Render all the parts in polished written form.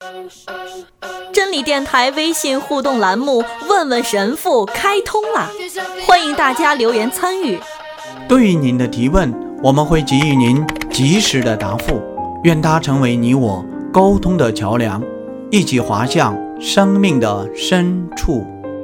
真理电台微信互动栏目问问神父开通了，欢迎大家留言参与。 对于您的提问，我们会给予您及时的答复，愿它成为你我沟通的桥梁，一起滑向生命的深处。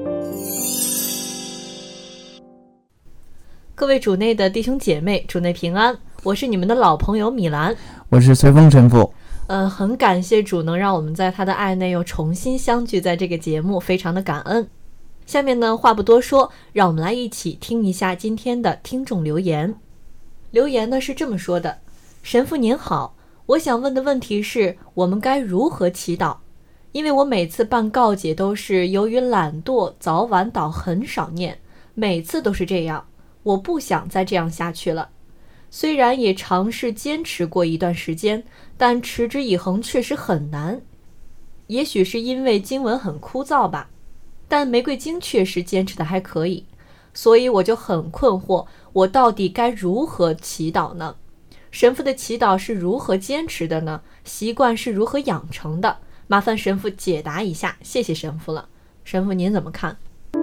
各位主内的弟兄姐妹，主内平安，我是你们的老朋友米兰， 我是随风神父。 很感谢主能让我们在他的爱内又重新相聚在这个节目，非常的感恩。下面呢，话不多说，让我们来一起听一下今天的听众留言。留言呢是这么说的：神父您好，我想问的问题是我们该如何祈祷？因为我每次办告解都是由于懒惰，早晚祷很少念，每次都是这样，我不想再这样下去了。虽然也尝试坚持过一段时间，但持之以恒确实很难。也许是因为经文很枯燥吧，但玫瑰经确实坚持的还可以，所以我就很困惑，我到底该如何祈祷呢？神父的祈祷是如何坚持的呢？习惯是如何养成的？麻烦神父解答一下，谢谢神父了。神父您怎么看？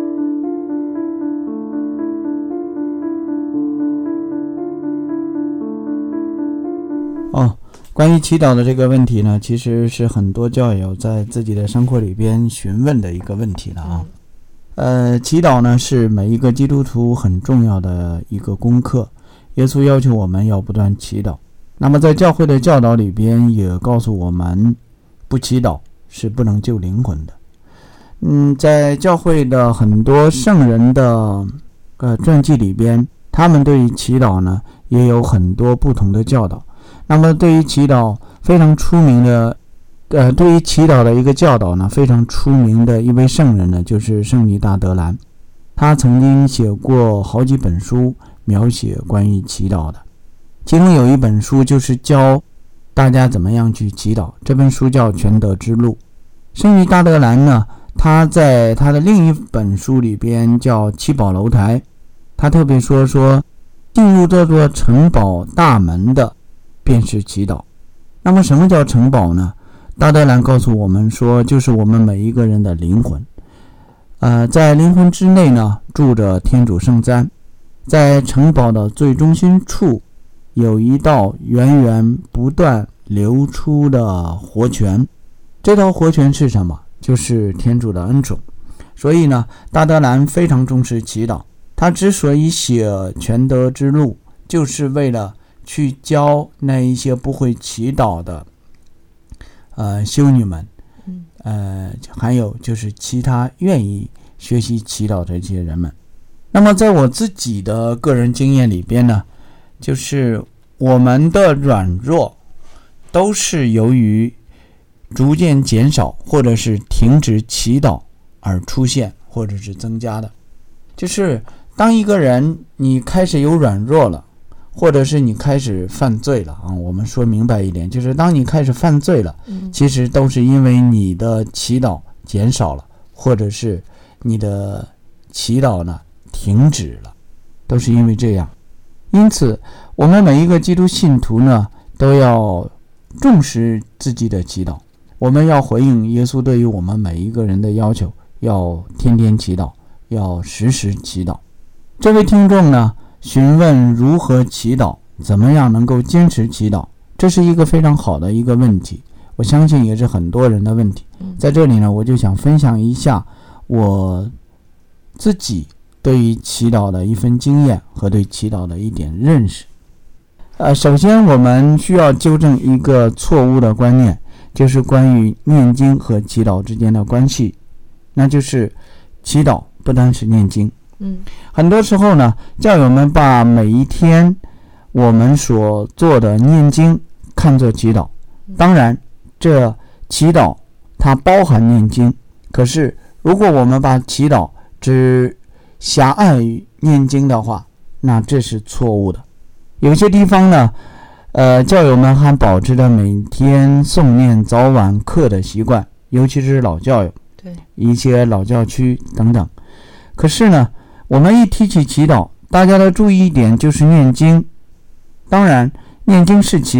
关于祈祷的这个问题呢，其实是很多教友在自己的生活里边询问的一个问题了啊。祈祷呢是每一个基督徒很重要的一个功课，耶稣要求我们要不断祈祷。那么在教会的教导里边也告诉我们，不祈祷是不能救灵魂的。在教会的很多圣人的传记里边，他们对于祈祷呢也有很多不同的教导。那么对于祈祷非常出名的对于祈祷的一个教导呢，非常出名的一位圣人呢，就是圣女大德兰。他曾经写过好几本书描写关于祈祷的，其中有一本书就是教大家怎么样去祈祷，这本书叫《全德之路》。圣女大德兰呢，他在他的另一本书里边叫《七宝楼台》，他特别说进入这座城堡大门的便是祈祷。那么什么叫城堡呢？大德兰告诉我们说，就是我们每一个人的灵魂。在灵魂之内呢，住着天主圣三。在城堡的最中心处，有一道源源不断流出的活泉。这道活泉是什么？就是天主的恩宠。所以呢，大德兰非常重视祈祷。他之所以写全德之路，就是为了去教那一些不会祈祷的修女们，还有就是其他愿意学习祈祷的这些人们。那么在我自己的个人经验里边呢，就是我们的软弱都是由于逐渐减少或者是停止祈祷而出现或者是增加的。就是当一个人你开始有软弱了，或者是你开始犯罪了我们说明白一点，就是当你开始犯罪了，其实都是因为你的祈祷减少了，或者是你的祈祷呢停止了，都是因为这样。因此我们每一个基督信徒呢都要重视自己的祈祷，我们要回应耶稣对于我们每一个人的要求，要天天祈祷，要时时祈祷。这位听众呢询问如何祈祷，怎么样能够坚持祈祷，这是一个非常好的一个问题，我相信也是很多人的问题。在这里呢，我就想分享一下我自己对于祈祷的一份经验和对祈祷的一点认识。首先我们需要纠正一个错误的观念，就是关于念经和祈祷之间的关系，那就是祈祷不单是念经。很多时候呢，教友们把每一天我们所做的念经看作祈祷。当然这祈祷它包含念经，可是如果我们把祈祷只狭隘于念经的话，那这是错误的。有些地方呢教友们还保持着每天诵念早晚课的习惯，尤其是老教友，对一些老教区等等。可是呢，我们一提起祈祷，大家的注意一点就是念经。当然念经是祈祷，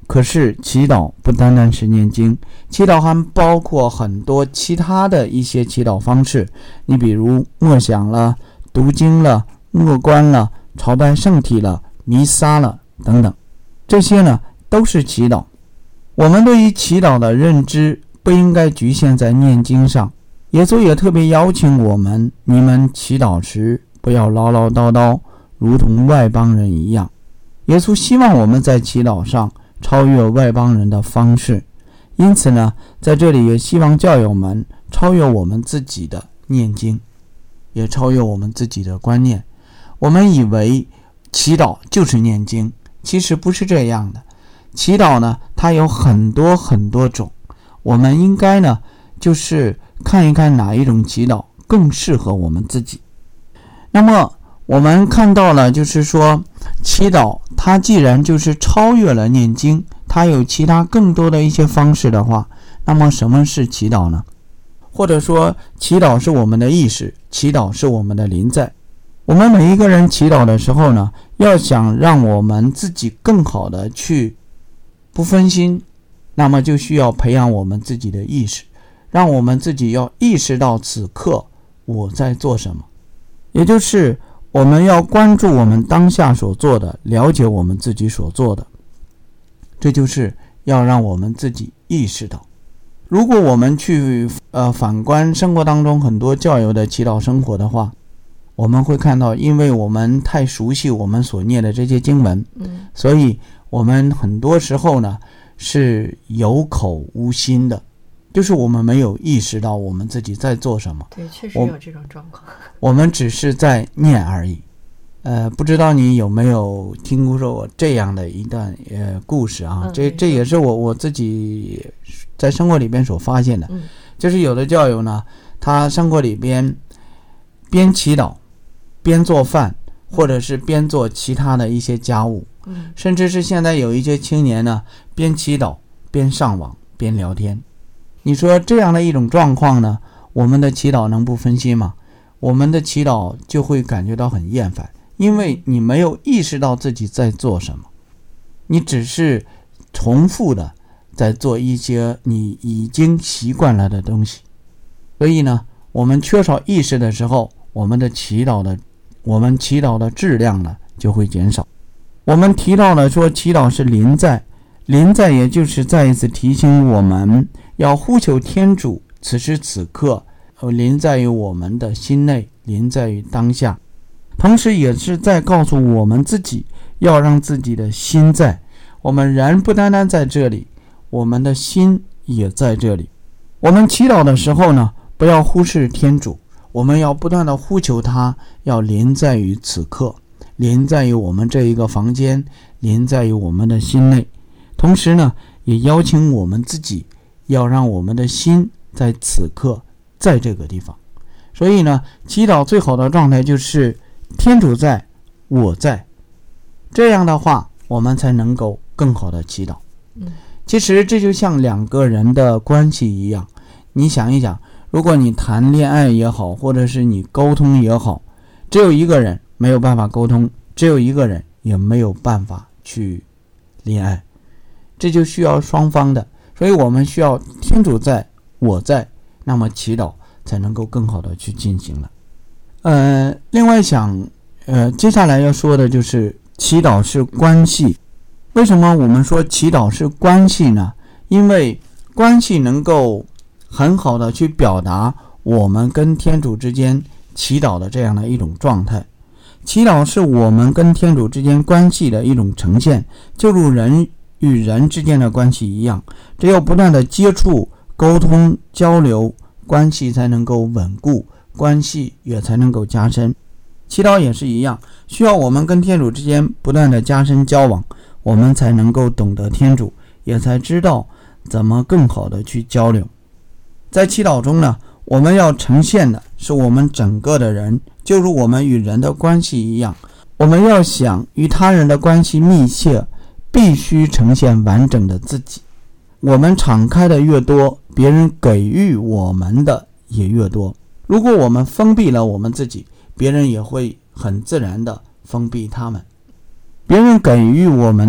可是祈祷不单单是念经，祈祷还包括很多其他的一些祈祷方式。你比如默想了、读经了、默观了、朝拜圣体了、弥撒了等等，这些呢都是祈祷。我们对于祈祷的认知不应该局限在念经上，耶稣也特别邀请我们，你们祈祷时不要唠唠叨叨，如同外邦人一样。耶稣希望我们在祈祷上超越外邦人的方式，因此呢，在这里也希望教友们超越我们自己的念经，也超越我们自己的观念。我们以为祈祷就是念经，其实不是这样的。祈祷呢，它有很多很多种，我们应该呢，就是看一看哪一种祈祷更适合我们自己。那么我们看到了，就是说祈祷它既然就是超越了念经，它有其他更多的一些方式的话，那么什么是祈祷呢？或者说祈祷是我们的意识，祈祷是我们的临在。我们每一个人祈祷的时候呢，要想让我们自己更好的去不分心，那么就需要培养我们自己的意识，让我们自己要意识到此刻我在做什么，也就是我们要关注我们当下所做的，了解我们自己所做的，这就是要让我们自己意识到。如果我们去反观生活当中很多教友的祈祷生活的话，我们会看到，因为我们太熟悉我们所念的这些经文，所以我们很多时候呢是有口无心的，就是我们没有意识到我们自己在做什么。 对，确实有这种状况。 我们只是在念而已。不知道你有没有听过我这样的一段故事啊？这也是我自己在生活里边所发现的。就是有的教友呢，他生活里边边祈祷边做饭，或者是边做其他的一些家务，甚至是现在有一些青年呢，边祈祷边上网边聊天。你说这样的一种状况呢，我们的祈祷能不分心吗？我们的祈祷就会感觉到很厌烦，因为你没有意识到自己在做什么，你只是重复的在做一些你已经习惯了的东西。所以呢，我们缺少意识的时候，我们祈祷的质量呢就会减少。我们提到了说祈祷是临在，临在也就是再一次提醒我们要呼求天主，此时此刻临在于我们的心内，临在于当下，同时也是在告诉我们自己要让自己的心在。我们人不单单在这里，我们的心也在这里。我们祈祷的时候呢，不要忽视天主，我们要不断的呼求他，要临在于此刻，临在于我们这一个房间，临在于我们的心内。同时呢，也邀请我们自己要让我们的心在此刻在这个地方。所以呢，祈祷最好的状态就是天主在，我在，这样的话我们才能够更好的祈祷。其实这就像两个人的关系一样，你想一想，如果你谈恋爱也好，或者是你沟通也好，只有一个人没有办法沟通，只有一个人也没有办法去恋爱，这就需要双方的。所以我们需要天主在，我在，那么祈祷才能够更好的去进行了。另外接下来要说的就是祈祷是关系。为什么我们说祈祷是关系呢？因为关系能够很好的去表达我们跟天主之间祈祷的这样的一种状态。祈祷是我们跟天主之间关系的一种呈现，就如人与人之间的关系一样，只有不断的接触、沟通、交流，关系才能够稳固，关系也才能够加深。祈祷也是一样，需要我们跟天主之间不断的加深交往，我们才能够懂得天主，也才知道怎么更好的去交流。在祈祷中呢，我们要呈现的是我们整个的人，就如我们与人的关系一样，我们要想与他人的关系密切，必须呈现完整的自己。我们敞开的越多，别人给予我们的也越多。如果我们封闭了我们自己，别人也会很自然的封闭他们。别人给予我们的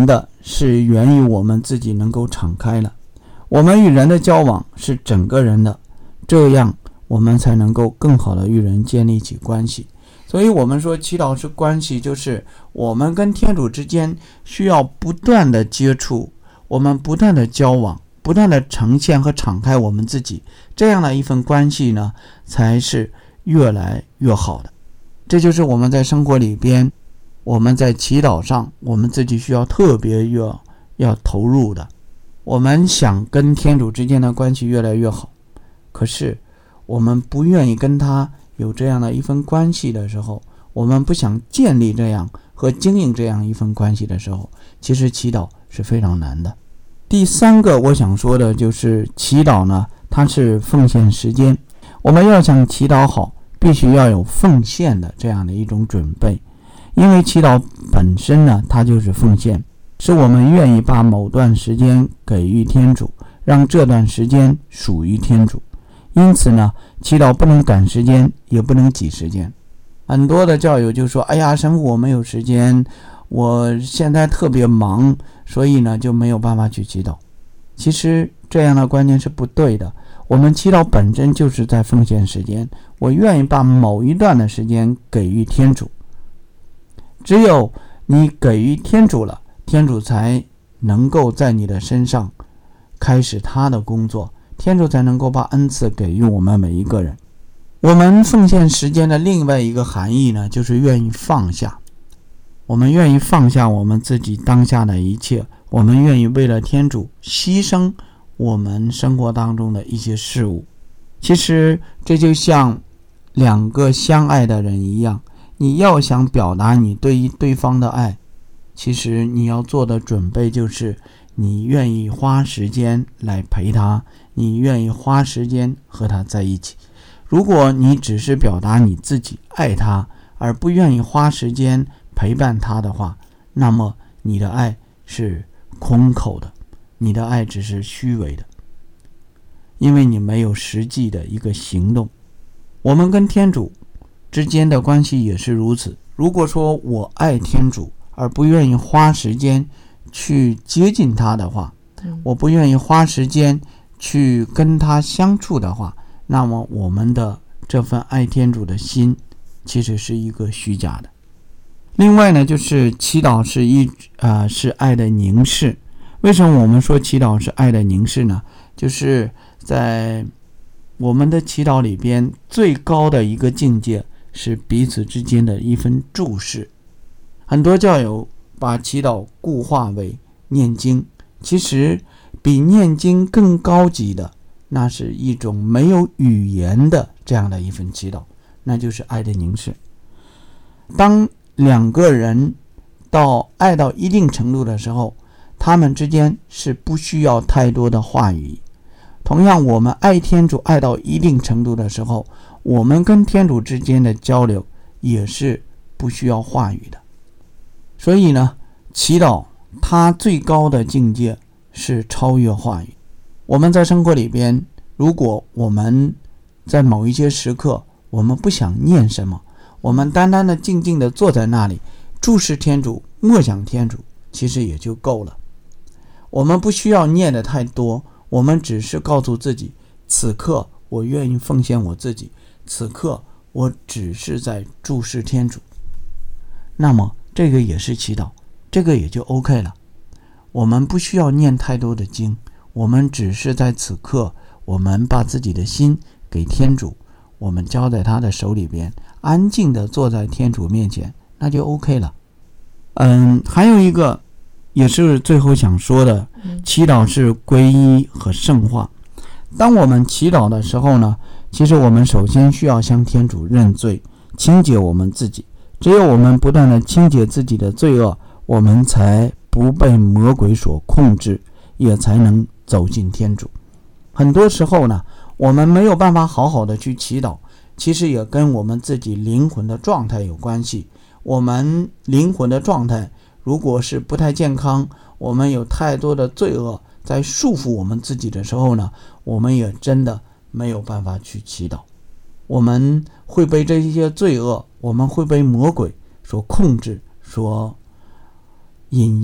是源于我们自己能够敞开了。我们与人的交往是整个人的，这样我们才能够更好的与人建立起关系。所以我们说祈祷是关系，就是我们跟天主之间需要不断的接触，我们不断的交往，不断的呈现和敞开我们自己，这样的一份关系呢，才是越来越好的。这就是我们在生活里边，我们在祈祷上，我们自己需要特别要投入的。我们想跟天主之间的关系越来越好，可是我们不愿意跟他有这样的一份关系的时候，我们不想建立这样和经营这样一份关系的时候，其实祈祷是非常难的。第三个我想说的就是祈祷呢，它是奉献时间。我们要想祈祷好，必须要有奉献的这样的一种准备，因为祈祷本身呢，它就是奉献，是我们愿意把某段时间给予天主，让这段时间属于天主。因此呢，祈祷不能赶时间，也不能挤时间。很多的教友就说，哎呀，神父我没有时间，我现在特别忙，所以呢就没有办法去祈祷。其实这样的观念是不对的。我们祈祷本身就是在奉献时间，我愿意把某一段的时间给予天主。只有你给予天主了，天主才能够在你的身上开始他的工作，天主才能够把恩赐给予我们每一个人。我们奉献时间的另外一个含义呢，就是愿意放下。我们愿意放下我们自己当下的一切，我们愿意为了天主牺牲我们生活当中的一些事物。其实这就像两个相爱的人一样，你要想表达你对于对方的爱，其实你要做的准备就是你愿意花时间来陪他，你愿意花时间和他在一起。如果你只是表达你自己爱他，而不愿意花时间陪伴他的话，那么你的爱是空口的，你的爱只是虚伪的，因为你没有实际的一个行动。我们跟天主之间的关系也是如此。如果说我爱天主而不愿意花时间去接近他的话，我不愿意花时间去跟他相处的话，那么我们的这份爱天主的心其实是一个虚假的。另外呢，就是祈祷是爱的凝视。为什么我们说祈祷是爱的凝视呢？就是在我们的祈祷里边，最高的一个境界是彼此之间的一份注视。很多教友把祈祷固化为念经，其实比念经更高级的，那是一种没有语言的这样的一份祈祷，那就是爱的凝视。当两个人爱到一定程度的时候，他们之间是不需要太多的话语。同样，我们爱天主爱到一定程度的时候，我们跟天主之间的交流也是不需要话语的。所以呢，祈祷它最高的境界是超越话语。我们在生活里边，如果我们在某一些时刻我们不想念什么，我们单单的静静的坐在那里注视天主，默想天主，其实也就够了。我们不需要念的太多，我们只是告诉自己，此刻我愿意奉献我自己，此刻我只是在注视天主。那么这个也是祈祷，这个也就 OK 了。我们不需要念太多的经，我们只是在此刻，我们把自己的心给天主，我们交在他的手里边，安静的坐在天主面前，那就 OK 了。还有一个也是最后想说的，祈祷是皈依和圣化。当我们祈祷的时候呢，其实我们首先需要向天主认罪，清洁我们自己。只有我们不断的清洁自己的罪恶，我们才不被魔鬼所控制，也才能走进天主。很多时候呢，我们没有办法好好的去祈祷，其实也跟我们自己灵魂的状态有关系。我们灵魂的状态如果是不太健康，我们有太多的罪恶在束缚我们自己的时候呢，我们也真的没有办法去祈祷。我们会被这些罪恶，我们会被魔鬼所控制，所引诱，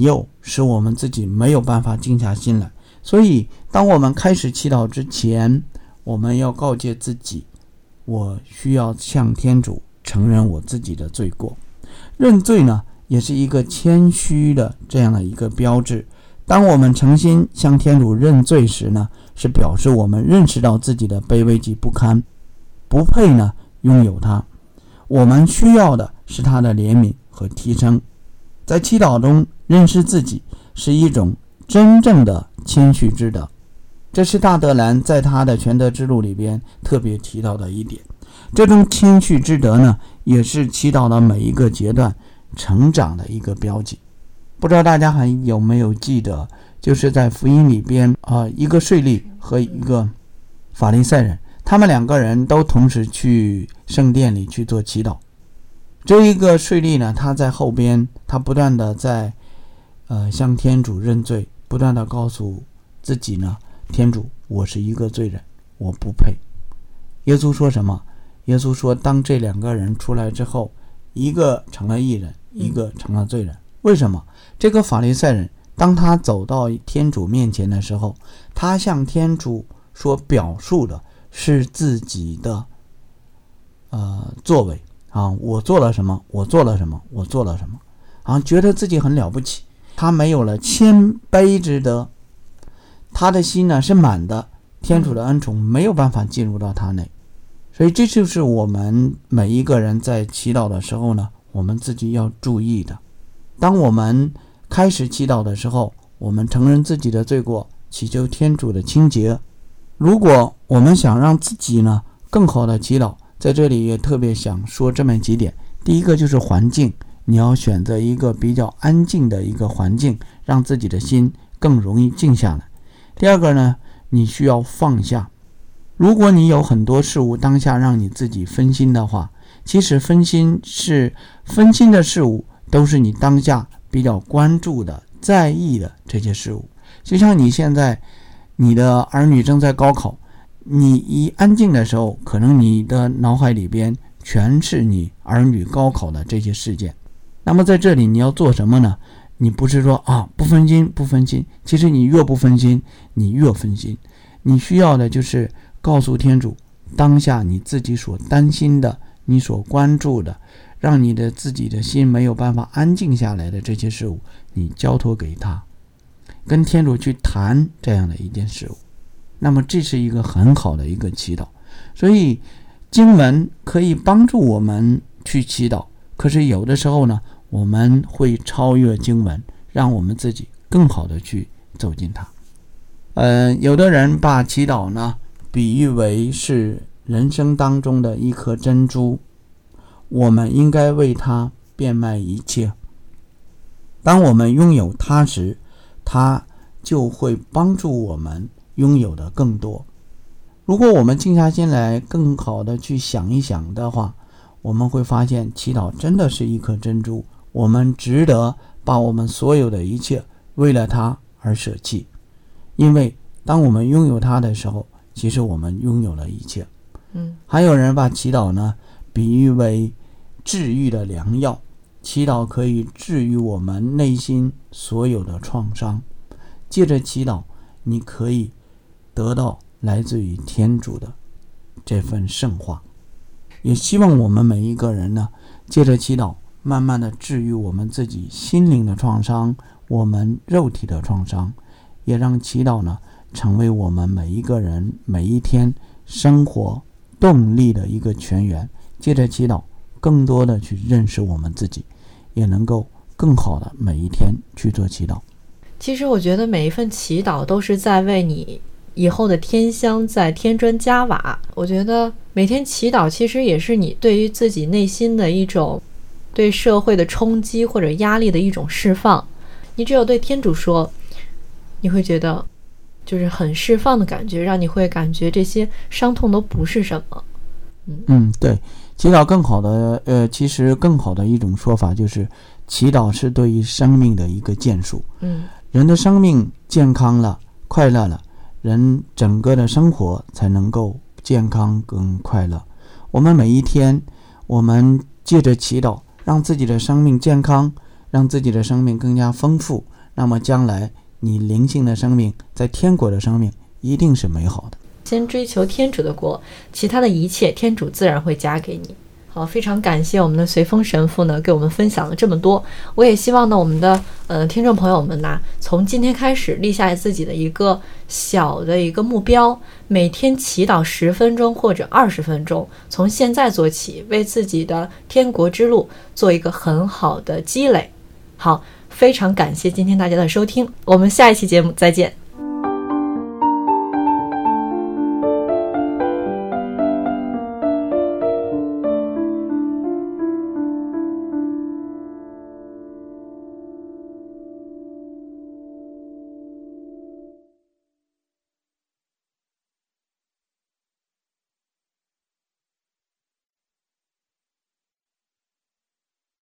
使我们自己没有办法静下心来。所以当我们开始祈祷之前，我们要告诫自己，我需要向天主承认我自己的罪过。认罪呢，也是一个谦虚的这样的一个标志。当我们诚心向天主认罪时呢，是表示我们认识到自己的卑微及不堪，不配呢拥有他。我们需要的是他的怜悯和提升。在祈祷中认识自己是一种真正的谦虚之德，这是大德兰在他的全德之路里边特别提到的一点。这种谦虚之德呢，也是祈祷的每一个阶段成长的一个标记。不知道大家还有没有记得，就是在福音里边一个税吏和一个法利赛人，他们两个人都同时去圣殿里去做祈祷。这一个税吏呢，他在后边，他不断的在向天主认罪，不断的告诉自己呢，天主，我是一个罪人，我不配。耶稣说什么？耶稣说，当这两个人出来之后，一个成了义人，一个成了罪人。为什么？这个法利赛人当他走到天主面前的时候，他向天主所表述的是自己的作为我做了什么，我做了什么，我做了什么觉得自己很了不起。他没有了谦卑之德，他的心呢是满的，天主的恩宠没有办法进入到他内。所以这就是我们每一个人在祈祷的时候呢，我们自己要注意的。当我们开始祈祷的时候，我们承认自己的罪过，祈求天主的清洁。如果我们想让自己呢更好的祈祷，在这里也特别想说这么几点。第一个就是环境，你要选择一个比较安静的一个环境，让自己的心更容易静下来。第二个呢，你需要放下。如果你有很多事物当下让你自己分心的话，其实分心的事物都是你当下比较关注的、在意的这些事物。就像你现在你的儿女正在高考，你一安静的时候，可能你的脑海里边全是你儿女高考的这些事件。那么在这里你要做什么呢？你不是说不分心，其实你越不分心，你越分心。你需要的就是告诉天主，当下你自己所担心的，你所关注的，让你的自己的心没有办法安静下来的这些事物，你交托给他，跟天主去谈这样的一件事物。那么这是一个很好的一个祈祷。所以经文可以帮助我们去祈祷，可是有的时候呢，我们会超越经文，让我们自己更好的去走进它。有的人把祈祷呢比喻为是人生当中的一颗珍珠，我们应该为它变卖一切。当我们拥有它时，它就会帮助我们拥有的更多。如果我们静下心来更好的去想一想的话，我们会发现祈祷真的是一颗珍珠，我们值得把我们所有的一切为了它而舍弃。因为当我们拥有它的时候，其实我们拥有了一切。还有人把祈祷呢比喻为治愈的良药，祈祷可以治愈我们内心所有的创伤。借着祈祷，你可以得到来自于天主的这份圣化。也希望我们每一个人呢，借着祈祷慢慢的治愈我们自己心灵的创伤，我们肉体的创伤，也让祈祷呢成为我们每一个人每一天生活动力的一个泉源。借着祈祷更多的去认识我们自己，也能够更好的每一天去做祈祷。 其实我觉得每一份祈祷都是在为你以后的天香在添砖加瓦。我觉得每天祈祷其实也是你对于自己内心的一种对社会的冲击或者压力的一种释放。你只有对天主说，你会觉得就是很释放的感觉，让你会感觉这些伤痛都不是什么。 对，祈祷更好的其实更好的一种说法就是祈祷是对于生命的一个建树。人的生命健康了，快乐了，人整个的生活才能够健康跟快乐。我们每一天，我们借着祈祷让自己的生命健康，让自己的生命更加丰富， 那么将来你灵性的生命，在天国的生命一定是美好的。 先追求天主的国，其他的一切天主自然会加给你。好，非常感谢我们的随风神父呢，给我们分享了这么多。我也希望呢，我们的听众朋友们呢，从今天开始立下自己的一个小的一个目标，每天祈祷10分钟或者20分钟，从现在做起，为自己的天国之路做一个很好的积累。好，非常感谢今天大家的收听，我们下一期节目再见。